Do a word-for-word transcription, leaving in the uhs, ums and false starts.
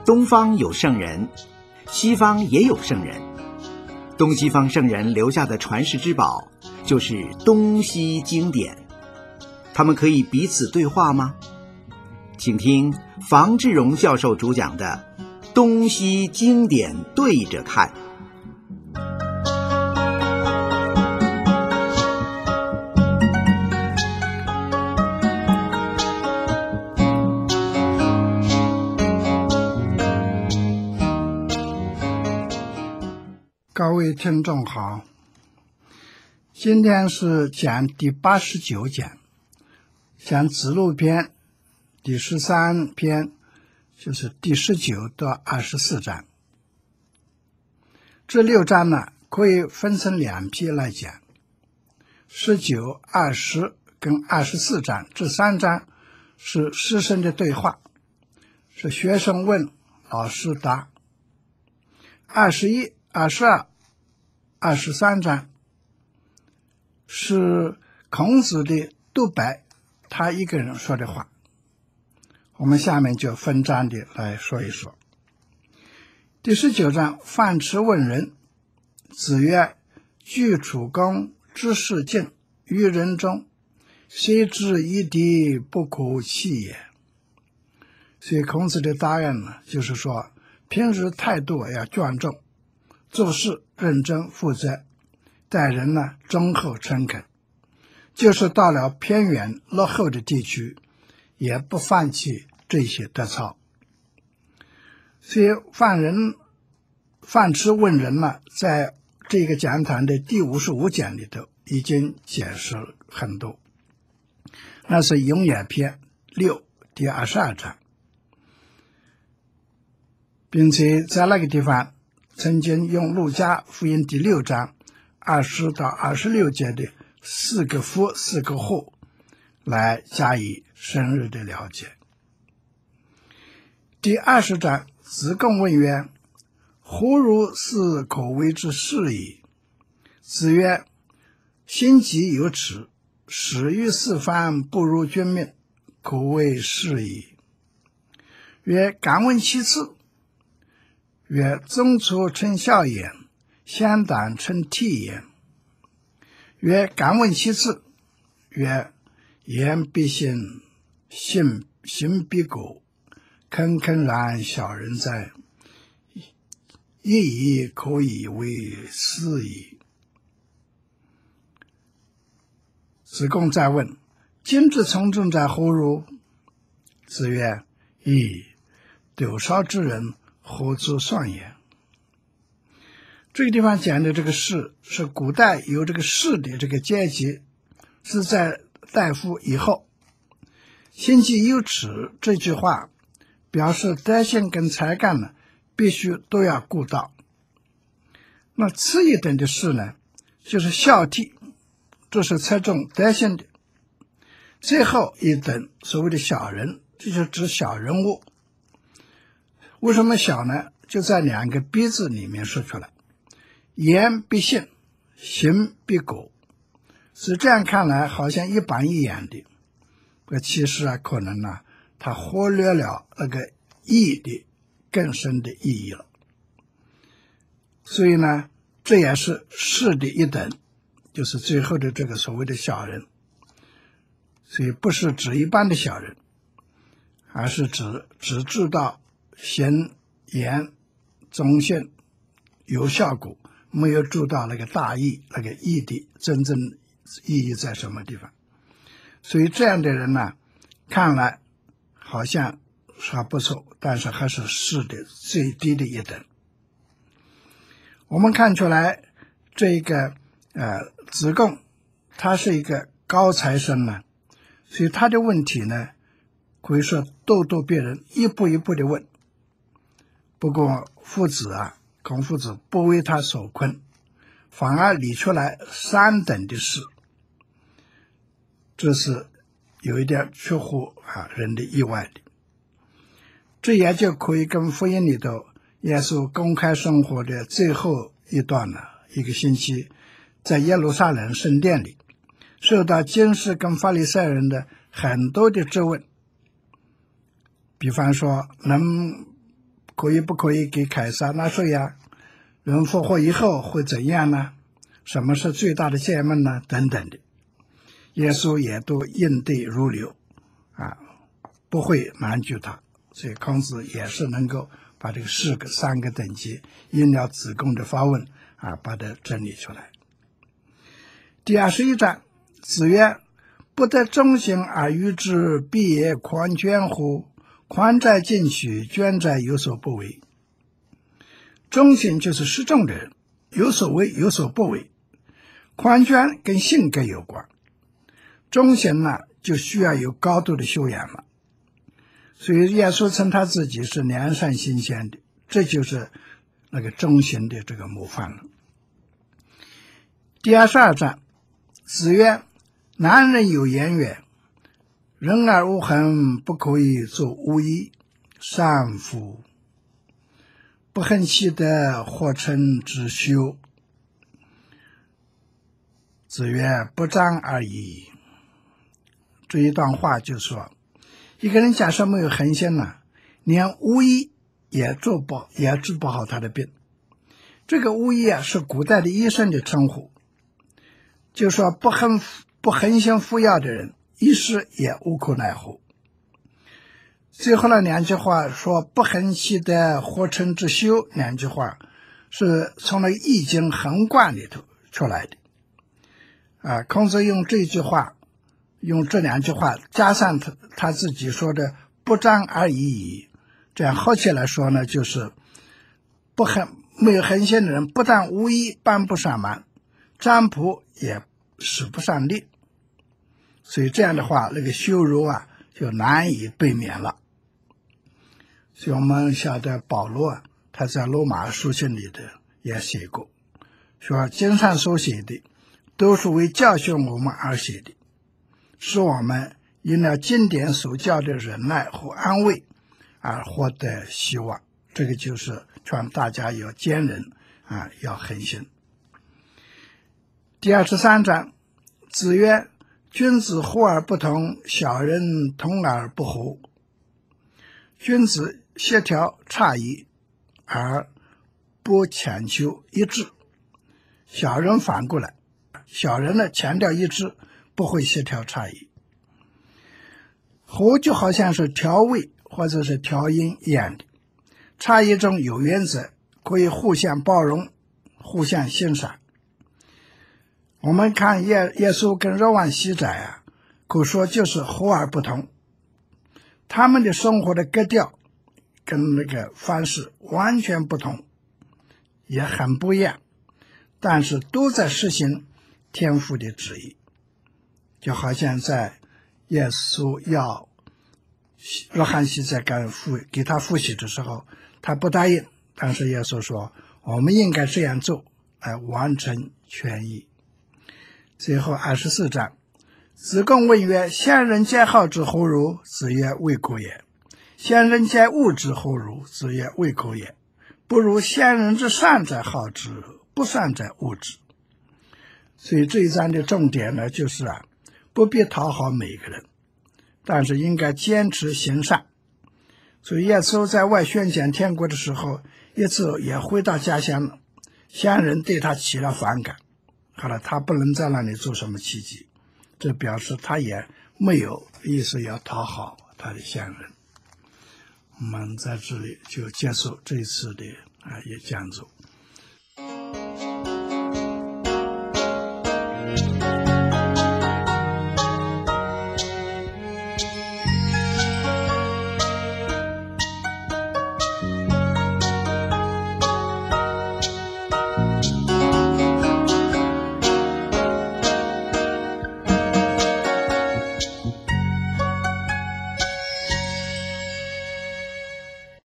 东方有圣人，西方也有圣人。东西方圣人留下的传世之宝，就是东西经典。他们可以彼此对话吗？请听房志荣教授主讲的《东西经典对着看》。 各位听众好，今天是讲第八十九讲，讲子路篇第十三篇，就是第十九到二十四章。这六章呢，可以分成两批来讲，十九、二十跟二十四章，这三章是师生的对话，是学生问，老师答。二十一、二十二、二十三章是孔子的独白，他一个人说的话。我们下面就分章的来说一说。第十九章，樊迟问仁。子曰：居楚公之事近，于人中，谁知一敌，不可弃也。所以孔子的答案呢，就是说平时态度要庄重，做事认真负责，待人呢忠厚诚恳，就是到了偏远落后的地区，也不放弃这些德操。所以樊人樊迟问仁呢，在这个讲坛的第五十五讲里头已经解释很多，那是永远篇六第二十二章，并且在那个地方曾经用路加福音第六章二十到二十六节的四个夫四个后来加以深入的了解。第二十章，子贡问曰：胡如是可为之是矣？子曰：心急有耻，始于四方，不如君命，可谓是矣。曰：敢问其次。曰：宗卒称孝焉，先党称悌焉。曰：敢问其次。曰：言必信，信行必果，坑坑然小人哉！一以可以为是矣。子贡再问：今之从政者何如？子曰：噫！斗少之人，何之算也？这个地方讲的这个士，是古代有这个士的这个阶级，是在大夫以后。心急有耻这句话表示德行跟才干呢必须都要顾到。那次一等的士呢，就是孝悌，这是侧重德行的。最后一等所谓的小人，这就指小人物。为什么小呢？就在两个必字里面说出来，言必信，行必果。是这样看来好像一板一眼的，可其实啊，可能呢，他忽略了那个义的更深的意义了。所以呢，这也是士的一等，就是最后的这个所谓的小人。所以不是指一般的小人，而是指只知道行言忠信有效果，没有注到那个大义，那个义的真正意义在什么地方。所以这样的人呢，看来好像还不错，但是还是士的最低的一等。我们看出来这个呃子贡他是一个高材生呢，所以他的问题呢可以说咄咄逼人，一步一步的问。不过夫子啊，孔夫子不为他所困，反而理出来三等的事，这是有一点出乎啊人的意外的。这也就可以跟福音里头耶稣公开生活的最后一段呢，一个星期，在耶路撒冷圣殿里，受到经师跟法利赛人的很多的质问，比方说能可以不可以给凯撒纳税呀？人复活以后会怎样呢？什么是最大的诫命呢？等等的，耶稣也都应对如流啊，不会难拒他。所以孔子也是能够把这个四个三个等级因了子贡的发问啊，把它整理出来。第二十一章，子曰：不得忠行而与之，必也宽捐乎？宽在进取，捐在有所不为。忠行就是适中的人，有所为有所不为。宽捐跟性格有关，忠行呢就需要有高度的修养了。所以耶稣称他自己是良善新鲜的，这就是那个忠行的这个模范了。第二十二章，子曰：男人有言曰：人而无恨，不可以作无义，善夫。不恨其德，或称之修。子曰：不战而已。这一段话就说，一个人假设没有恒心呢，连巫医也做不也治不好他的病。这个巫医啊，是古代的医生的称呼，就说不恒不恒心服药的人，医师也无可奈何。最后那两句话说不恒其德，或称之修，两句话是从那个易经恒卦里头出来的啊。孔子用这句话，用这两句话加上他他自己说的不战而已矣，这样合起来说呢，就是不恒没有恒心的人，不但无医帮不上忙，占卜也使不上力，所以这样的话，那个羞辱啊就难以避免了。所以我们晓得保罗啊，他在罗马书信里的也写过，说经上所写的都是为教训我们而写的，使我们因了经典所教的忍耐和安慰而获得希望。这个就是劝大家要坚忍啊，要恒心。第二十三章，子曰：君子和而不同，小人同而不和。君子协调差异而不强求一致，小人反过来，小人呢强调一致，不会协调差异。和就好像是调味或者是调音一样的，差异中有原则，可以互相包容，互相欣赏。我们看耶耶稣跟若望西仔啊，可说就是和而不同，他们的生活的格调跟那个方式完全不同，也很不一样，但是都在实行天父的旨意。就好像在耶稣要若翰西在给父给他复习的时候，他不答应，但是耶稣说我们应该这样做来完成全意。最后二十四章，子贡问曰：先人皆好之何如？子曰：未可也。先人皆恶之何如？子曰：未可也。不如先人之善者好之，不善者恶之。所以这一章的重点呢，就是啊，不必讨好每个人，但是应该坚持行善。所以耶稣在外宣讲天国的时候，一次也回到家乡了，乡人对他起了反感，后来他不能在那里做什么奇迹，这表示他也没有意思要讨好他的乡人。我们在这里就结束这一次的啊也讲座。